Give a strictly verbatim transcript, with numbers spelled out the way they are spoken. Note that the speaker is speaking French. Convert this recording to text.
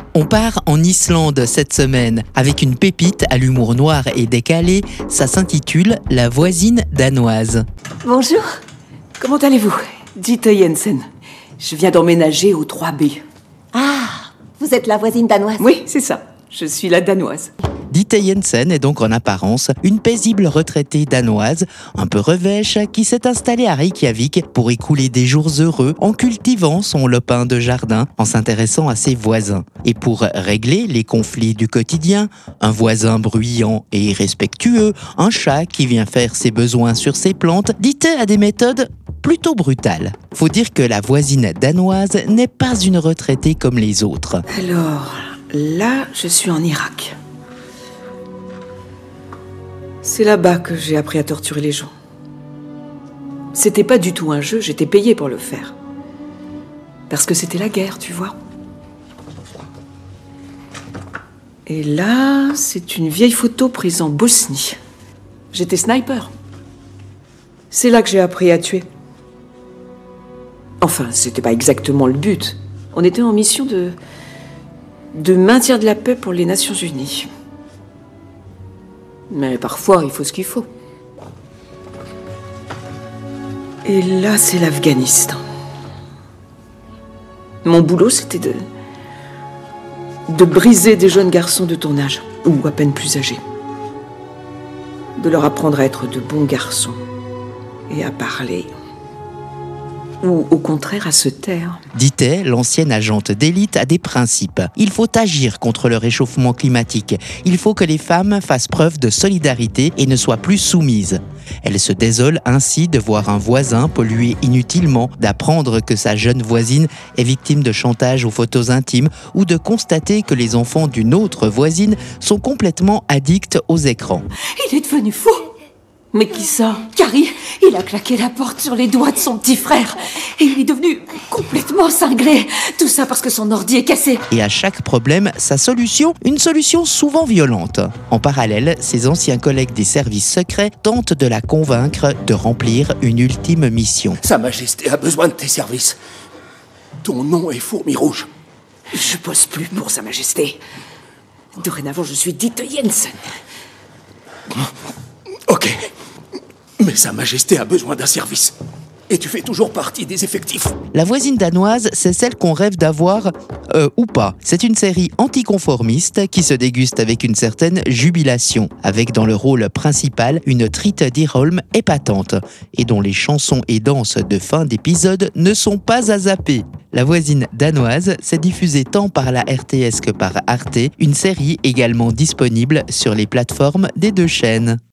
On part en Islande cette semaine avec une pépite à l'humour noir et décalé. Ça s'intitule La voisine danoise. Bonjour, comment allez-vous? Ditte Jensen. Je viens d'emménager au trois B. Ah, vous êtes la voisine danoise? Oui, c'est ça. Je suis la danoise. Ditte Jensen est donc en apparence une paisible retraitée danoise, un peu revêche, qui s'est installée à Reykjavik pour écouler des jours heureux en cultivant son lopin de jardin, en s'intéressant à ses voisins. Et pour régler les conflits du quotidien, un voisin bruyant et irrespectueux, un chat qui vient faire ses besoins sur ses plantes, Ditte a des méthodes plutôt brutales. Faut dire que la voisine danoise n'est pas une retraitée comme les autres. Alors, là, je suis en Irak. C'est là-bas que j'ai appris à torturer les gens. C'était pas du tout un jeu, j'étais payée pour le faire. Parce que c'était la guerre, tu vois. Et là, c'est une vieille photo prise en Bosnie. J'étais sniper. C'est là que j'ai appris à tuer. Enfin, c'était pas exactement le but. On était en mission de... de maintien de la paix pour les Nations Unies. Mais parfois, il faut ce qu'il faut. Et là, c'est l'Afghanistan. Mon boulot, c'était de... de briser des jeunes garçons de ton âge, ou à peine plus âgés. De leur apprendre à être de bons garçons. Et à parler. Ou au contraire à se taire. Ditte, l'ancienne agente d'élite, a des principes. Il faut agir contre le réchauffement climatique. Il faut que les femmes fassent preuve de solidarité et ne soient plus soumises. Elle se désole ainsi de voir un voisin polluer inutilement, d'apprendre que sa jeune voisine est victime de chantage aux photos intimes ou de constater que les enfants d'une autre voisine sont complètement addicts aux écrans. Il est devenu fou. Mais qui ça? Carrie, il a claqué la porte sur les doigts de son petit frère. Et il est devenu complètement cinglé. Tout ça parce que son ordi est cassé. Et à chaque problème, sa solution, une solution souvent violente. En parallèle, ses anciens collègues des services secrets tentent de la convaincre de remplir une ultime mission. Sa Majesté a besoin de tes services. Ton nom est Fourmi Rouge. Je bosse plus pour Sa Majesté. Dorénavant, je suis Ditte Jensen. Ok. Mais Sa Majesté a besoin d'un service. Et tu fais toujours partie des effectifs. La voisine danoise, c'est celle qu'on rêve d'avoir, euh, ou pas. C'est une série anticonformiste qui se déguste avec une certaine jubilation, avec dans le rôle principal une Trite Dyrholm épatante, et dont les chansons et danses de fin d'épisode ne sont pas à zapper. La voisine danoise s'est diffusée tant par la R T S que par Arte, une série également disponible sur les plateformes des deux chaînes.